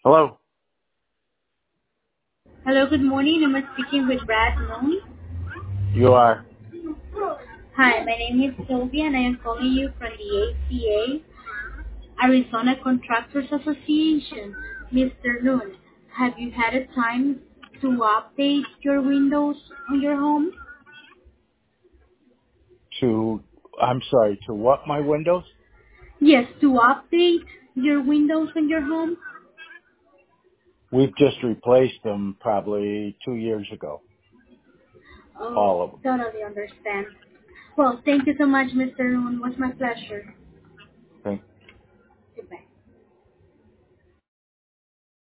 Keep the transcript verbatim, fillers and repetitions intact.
Hello. Hello, good morning. I'm speaking with Brad Moon. You are Hi, my name is Sylvia and I am calling you from the A C A, Arizona Contractors Association. mister Noon, have you had a time to update your windows on your home? to. I'm sorry. To what? My windows? Yes, to update your windows on your home? We've just replaced them probably two years ago. Oh, All of them. totally understand. Well, thank you so much, mister Noon. It was my pleasure.